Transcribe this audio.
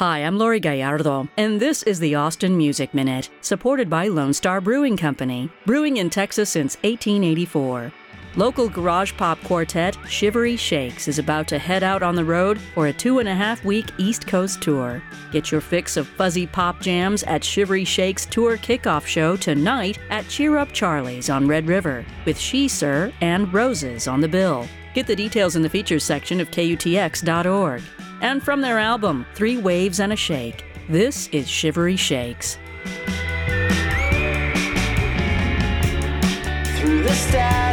Hi, I'm Lori Gallardo, and this is the Austin Music Minute, supported by Lone Star Brewing Company, brewing in Texas since 1884. Local garage pop quartet Shivery Shakes is about to head out on the road for a 2.5-week East Coast tour. Get your fix of fuzzy pop jams at Shivery Shakes tour kickoff show tonight at Cheer Up Charlie's on Red River, with She Sir and Roses on the bill. Get the details in the features section of KUTX.org. And from their album, 3 Waves and a Shake, this is Shivery Shakes. Through the stars.